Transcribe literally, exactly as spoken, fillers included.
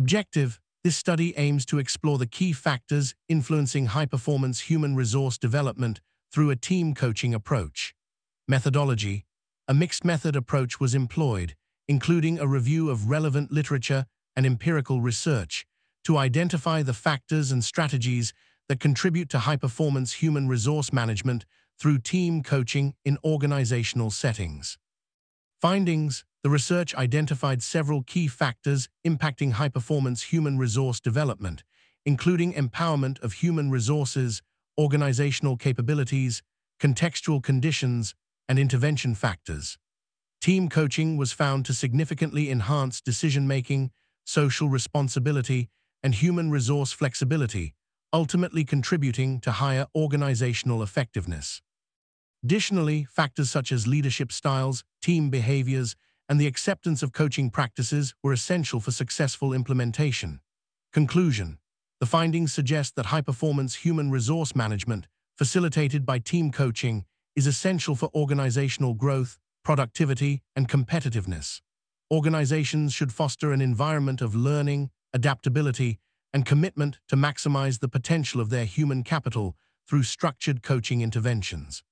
Objective: this study aims to explore the key factors influencing high-performance human resource development through a team coaching approach. Methodology: a mixed-method approach was employed, including a review of relevant literature and empirical research, to identify the factors and strategies that contribute to high-performance human resource management through team coaching in organizational settings. Findings: the research identified several key factors impacting high-performance human resource development, including empowerment of human resources, organizational capabilities, contextual conditions, and intervention factors. Team coaching was found to significantly enhance decision-making, social responsibility, and human resource flexibility, ultimately contributing to higher organizational effectiveness. Additionally, factors such as leadership styles, team behaviors, and the acceptance of coaching practices were essential for successful implementation. Conclusion: the findings suggest that high-performance human resource management, facilitated by team coaching, is essential for organizational growth, productivity, and competitiveness. Organizations should foster an environment of learning, adaptability, and commitment to maximize the potential of their human capital through structured coaching interventions.